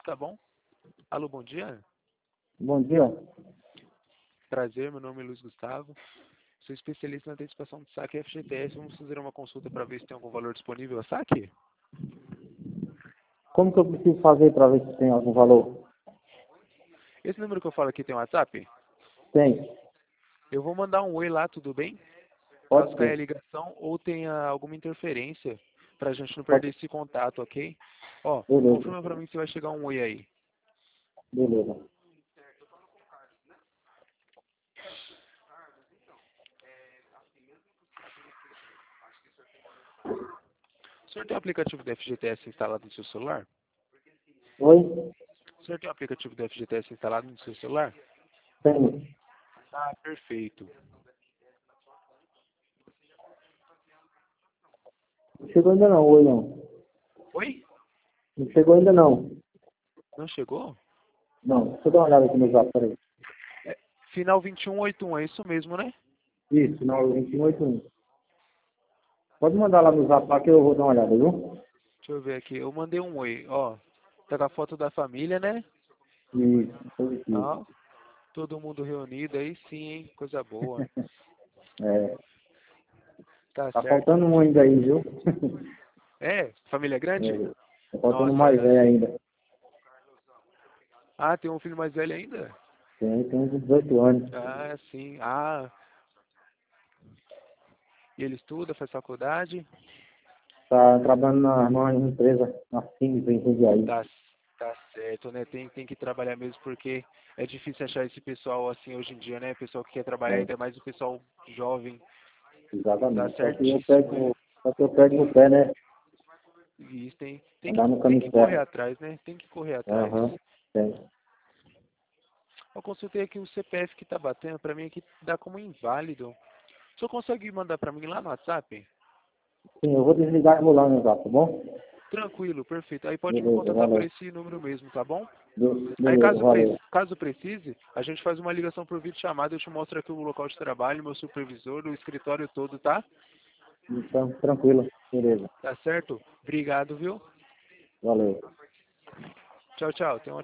tá bom? Alô, bom dia. Bom dia. Prazer, meu nome é Luiz Gustavo. Sou especialista na antecipação de saque FGTS. Vamos fazer uma consulta para ver se tem algum valor disponível a saque? Como que eu preciso fazer para ver se tem algum valor? Esse número que eu falo aqui tem WhatsApp? Tem. Eu vou mandar um oi lá, tudo bem? Pode Caso caia a ser. ligação ou tenha alguma interferência, para a gente não perder Pode. esse contato, ok? Ó, Beleza. confirma para mim se vai chegar um oi aí. Beleza. O senhor tem o aplicativo do FGTS instalado no seu celular? Oi? O senhor tem o aplicativo do FGTS instalado no seu celular? Tem. Ah, perfeito. Não chegou ainda não, oi não. Oi? Não chegou ainda não. Não chegou? Não, deixa eu dar uma olhada aqui no zap, peraí. Final 2181, é isso mesmo, né? Isso, não, 2181. Pode mandar lá no zap lá que eu vou dar uma olhada, viu? Deixa eu ver aqui. Eu mandei um oi, ó. Tá com a foto da família, né? Isso, positivo. Ó, todo mundo reunido aí sim, hein? Coisa boa. É, Tá tá certo. faltando um ainda aí, viu? É, família grande? É, tá faltando Nossa, mais velho ainda. ah, tem um filho mais velho ainda? Tem uns 18 anos. Ah, sim. Ah, e ele estuda, faz faculdade? Tá trabalhando numa empresa, na Sims, em Jundiaí. Tá, tá certo, né? Tem que trabalhar mesmo porque é difícil achar esse pessoal assim hoje em dia, né? Pessoal que quer trabalhar, É, ainda mais o pessoal jovem. Tá exatamente. certíssimo. Só que eu pego no pé, né? E isso Andar no tem caminho que correr certo. atrás, né? Tem que correr atrás. Aham, tem. Eu consultei aqui o CPF que tá batendo, pra mim aqui dá como inválido. O senhor consegue mandar pra mim lá no WhatsApp? Sim, eu vou desligar e vou lá no zap, tá bom? Tranquilo, perfeito. Aí pode me Beleza, contatar por valeu. esse número mesmo, tá bom? Aí Beleza, valeu. caso precise, a gente faz uma ligação por vídeo chamada, eu te mostro aqui o local de trabalho, meu supervisor, o escritório todo, tá? Então, tranquilo. Beleza, Tá certo? Obrigado, viu? valeu. Tchau, tchau. Tenha uma